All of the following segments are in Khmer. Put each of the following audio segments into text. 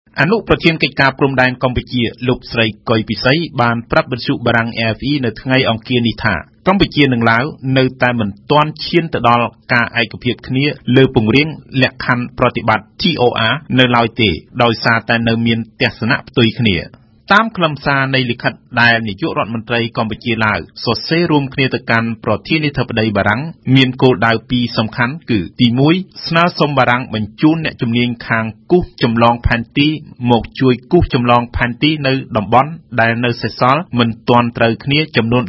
អនុប្រធានកិច្ចការព្រំដែនកម្ពុជាលោកស្រីកុយពិសីបានប្រាប់វិទ្យុបារាំង AFE នៅថ្ងៃអង្គារនេះថាកម្ពុជានិងឡាវនៅតែមិនទាន់ឈានទៅដល់ការឯកភាពគ្នាលើពង្រៀងលក្ខខណ្ឌប្រតិបត្តិ TOR នៅឡើយទេដោយសារតែនៅមានទស្សនៈផ្ទុយគ្នាតាមខ្លឹមសារនៃលិខិតដែលនាយករដ្ឋមន្ត្រីកម្ពុជាឡាវសរសេររួមគ្នាទៅកាន់ប្រធានាធិបតីបារាំងមានគោលដៅពីរសំខាន់គឺទី1ស្នើសុំបារាំងបញ្ជូនអ្នកជំនាញខាងគូសចម្លងផែនទីមកជួយគូសចម្លងផែនទីនៅតំបន់ដែលនៅសេសសល់មិនទាន់ត្រូវគ្នាចំនួន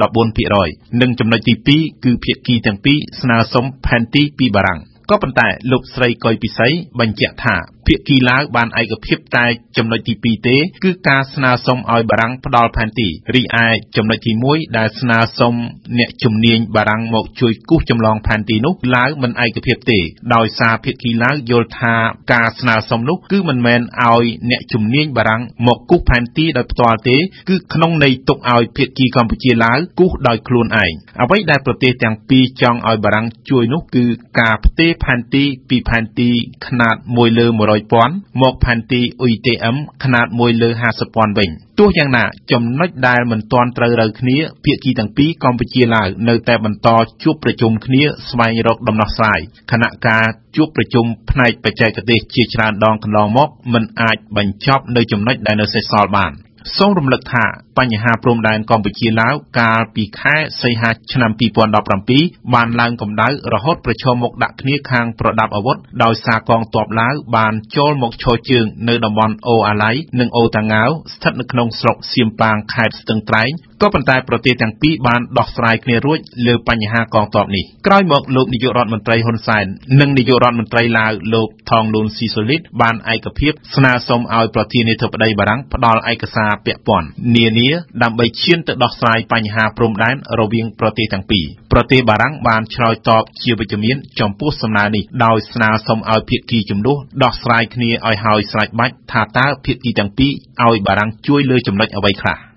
14% និងចំណុចទី2គឺភាគីទាំងពីរស្នើសុំផែនទីពីបារាំងក៏ប៉ុន្តែលោកស្រីកុយពិសីបញ្ជាក់ថាភាគីឡាវបានឯកភាពតែចំណុចទី2ទេគឺការស្នើសុំឲ្យបារាំងផ្ដល់ផែនទីរីឯចំណុចទី1ដែលស្នើសុំអ្នកជំនាញបារាំងមកជួយគូសចម្លងផែនទីនោះឡាវមិនឯកភាពទេដោយសារភាគីឡាវយល់ថាការស្នើសុំនោះគឺមិនមែនឲ្យអ្នកជំនាញបារាំងមកគូសផែនទីដោយផ្ទាល់ទេគឺក្នុងន័យទុកឲ្យភាគីកម្ពុជាឡាវគូសដោយខ្លួនឯងអ្វីដែលប្រទេសទាំងពីរចង់ឲ្យបារាំងជួយនោះគឺការផ្ទេរផែនទីពីផែនទីខ្នាត1លើ100,000មកផែនទី UITM ខ្នាត1លើ50,000វិញទោះយ៉ាងណាចំណុចដែលមិនទាន់ត្រូវរើគ្នាភាគីទាំងពីរកម្ពុជាឡាវនៅតែបន្តជួបប្រជុំគ្នាស្វែងរកដំណោះស្រាយខណៈការជួបប្រជុំផ្នែកបច្ចេកទេសជាច្រើនដងកន្លងមកមិនអាចបញ្ចប់នៅចំណុចដែលនៅសេសសល់បានសូមរំលឹកថាបញ្ហាព្រំដែនកម្ពុជាឡាវកាលពីខែសីហាឆ្នាំ2017បានឡើងកម្ដៅរហូតប្រឈមមុខដាក់គ្នាខាងប្រដាប់អាវុធដោយសារកងទ័ពឡាវបានចូលមកឈរជើងនៅតំបន់អូអាឡៃនិងអូតាងាវស្ថិតនៅក្នុងស្រុកសៀមប៉ាងខេត្តស្ទឹងត្រែងក៏ប៉ុន្តែប្រទេសទាំងពីរបានដោះស្រាយគ្នារួចលើបញ្ហាកងទ័ពនេះក្រោយមកលោកនាយករដ្ឋមន្ត្រីហ៊ុនសែននិងនាយករដ្ឋមន្ត្រីឡាវលោកថងលូនស៊ីសូលីតបានឯកភាពស្នើសុំឲ្យប្រធានាធិបតីបារាំងផ្ដល់ឯកសារពាក់ព័ន្ធនានាដើម្បីឈានទៅដោះស្រាយបញ្ហាព្រំដែនរវាងប្រទេសទាំងពីរប្រទេសបារាំងបានឆ្លើយតបជាវិជ្ជមានចំពោះសំណើនេះដោយស្នើសុំឲ្យភាគីជំនួសដោះស្រាយគ្នាឲ្យហើយស្រេចបាច់ថាតើភាគីទាំងពីរឲ្យបារាំងជួយលើចំណុចអ្វីខ្លះ